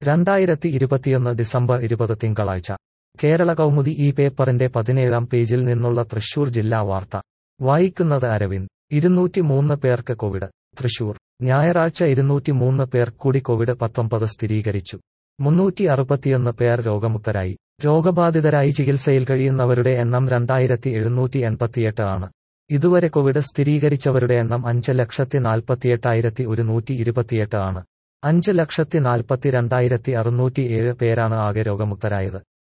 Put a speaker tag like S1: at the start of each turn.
S1: 2021 December 20 തിങ്കളാഴ്ച കേരള കൗമുദി ഈ പേപ്പറിന്റെ 17-ാം പേജിൽ നിന്നുള്ള തൃശൂർ ജില്ലാ വാർത്ത വായിക്കുന്നത് അരവിന്ദ്. 203 പേർക്ക് കോവിഡ്. തൃശൂർ ഞായറാഴ്ച 203 പേർ കൂടി കോവിഡ്-19 സ്ഥിരീകരിച്ചു. 361 പേർ രോഗമുക്തരായി. രോഗബാധിതരായി ചികിത്സയിൽ കഴിയുന്നവരുടെ എണ്ണം 2788 ആണ്. ഇതുവരെ കോവിഡ് സ്ഥിരീകരിച്ചവരുടെ എണ്ണം 5,48,128 ആണ്. 5,42,607 പേരാണ് ആകെ രോഗമുക്തരായത്.